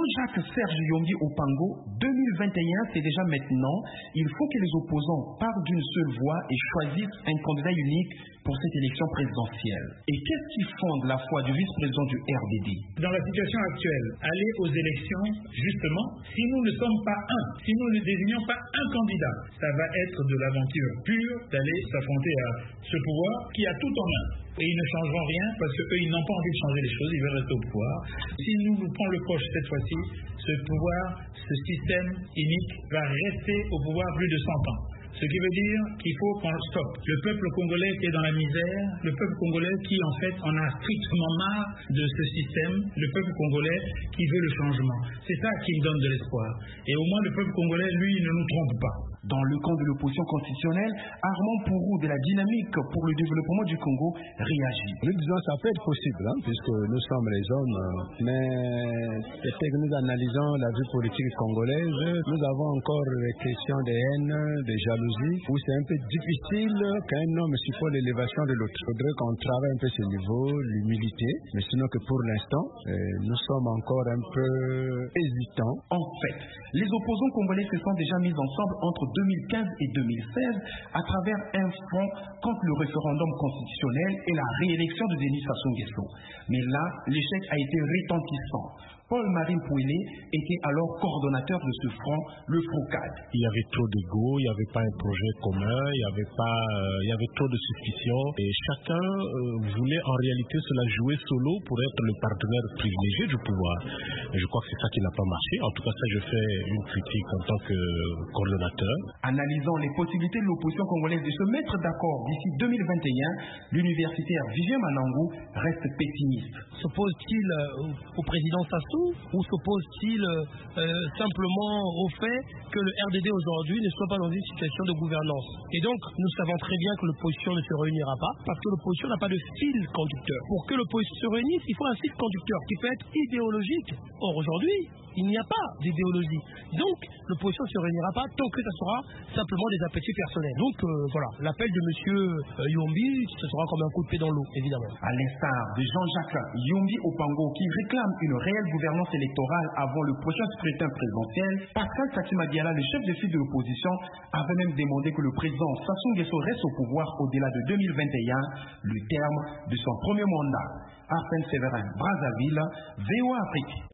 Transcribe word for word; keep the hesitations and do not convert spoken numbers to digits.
Jean-Jacques Serge Yombi Opango, deux mille vingt et un, c'est déjà maintenant. Il faut que les opposants parlent d'une seule voix et choisissent un candidat unique pour cette élection présidentielle. Et qu'est-ce qui fonde la foi du vice-président du R D D? Dans la situation actuelle, aller aux élections, justement, si nous ne sommes pas un, si nous ne désignons pas un candidat, ça va être de l'aventure pure d'aller s'affronter à ce pouvoir qui a tout en main. Et ils ne changeront rien parce qu'eux, ils n'ont pas envie de changer les choses, ils veulent rester au pouvoir. Si nous nous prenons le coche cette fois-ci, ce pouvoir, ce système unique va rester au pouvoir plus de cent ans. Ce qui veut dire qu'il faut qu'on le stoppe. Le peuple congolais qui est dans la misère, le peuple congolais qui en fait en a strictement marre de ce système, le peuple congolais qui veut le changement. C'est ça qui me donne de l'espoir. Et au moins le peuple congolais, lui, ne nous trompe pas. Dans le camp de l'opposition constitutionnelle, Armand Pourou de la Dynamique pour le développement du Congo réagit. Nous disons que ça peut être possible, hein, puisque nous sommes les hommes, mais c'est que nous analysons la vie politique congolaise, nous avons encore les questions de haine, de jalousie, où c'est un peu difficile qu'un homme supporte l'élévation de l'autre. Il faudrait qu'on travaille un peu ce niveau, l'humilité, mais sinon que pour l'instant, euh, nous sommes encore un peu hésitants. En fait, les opposants congolais se sont déjà mis ensemble entre deux mille quinze et deux mille seize à travers un front contre le référendum constitutionnel et la réélection de Denis Sassou Nguesso. Mais là, l'échec a été retentissant. Paul-Marie Pouillet était alors coordonnateur de ce front, le FROCAD. Il y avait trop d'ego, il n'y avait pas un projet commun, il y avait pas, euh, il y avait trop de suspicions et chacun euh, voulait en réalité se la jouer solo pour être le partenaire privilégié du pouvoir. Et je crois que c'est ça qui n'a pas marché. En tout cas, ça, je fais une critique en tant que coordonnateur. Analysant les possibilités de l'opposition congolaise de se mettre d'accord d'ici deux mille vingt et un, l'universitaire Vivien Manangou reste pessimiste. S'oppose-t-il au président Sassou ou s'oppose-t-il euh, simplement au fait que le R D D aujourd'hui ne soit pas dans une situation de gouvernance? Et donc, nous savons très bien que l'opposition ne se réunira pas parce que l'opposition n'a pas de fil conducteur. Pour que l'opposition se réunisse, il faut un fil conducteur qui peut être idéologique. Or, aujourd'hui, il n'y a pas d'idéologie. Donc, l'opposition ne se réunira pas tant que ça sera simplement des appétits personnels. Donc, euh, voilà, l'appel de M. Yombi, ce sera comme un coup de pied dans l'eau, évidemment. À l'instar de Jean-Jacques Yombi Opango, qui réclame une réelle gouvernance électorale avant le prochain scrutin présidentiel, Pascal Satima Diala, le chef de file de l'opposition, avait même demandé que le président Sassou Nguesso reste au pouvoir au-delà de deux mille vingt et un, le terme de son premier mandat. Arsène Séverin, Brazzaville, V O A Afrique.